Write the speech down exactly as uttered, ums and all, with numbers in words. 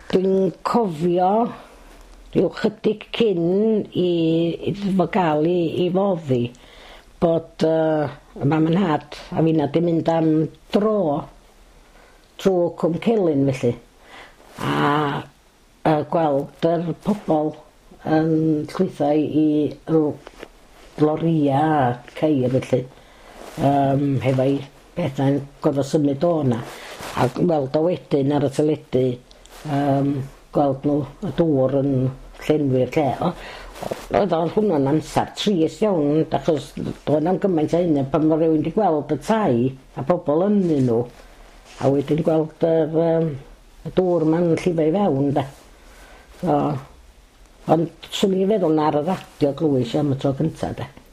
Dwi'n cofio ryw chydig cyn i iddo gael i, i foddi bod uh, mam yn had a finna di mynd am dro trwy Cwm Celyn felly a uh, gweld yr pobl yn llwytho i ryw loria a ceir felly um, hefo'i pethau'n gorfod symud o na a gweld o wedyn ar y teledu um, gweld nhw y dŵr yn llenwi'r lle o, oedd o'n hwnnw'n amser trist iawn achos doedd na'm gymaint o hynny pan mae rhywun wedi gweld y tai a pobl ynnu nhw a wedyn gweld yr, um, y dŵr ma'n llifo i fewn da. So, ond swn i'n feddwl na ar y radio glwys am y tro cynta da.